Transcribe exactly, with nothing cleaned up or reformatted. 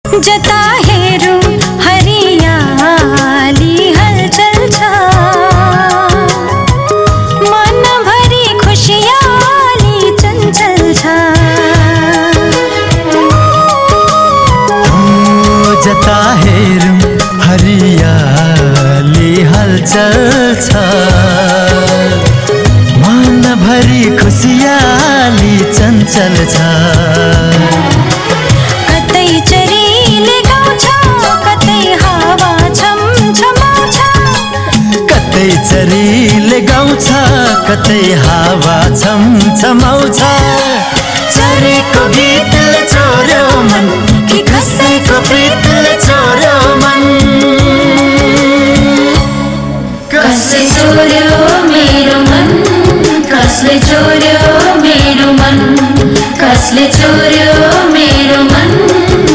जता हेरौँ हरियाली हलचल छ, मनभरि खुसियाली चञ्चल छ। जता हेरौँ हरियाली हलचल छ, मनभरि खुसियाली चञ्चल छ। कतै चरीले गाउँछ, कतै हावा छमछमाउँछ, कतै चरीले गाउँछ, कतै हावा छमछमाउँछ। चरेको गीतले चोर्यो मन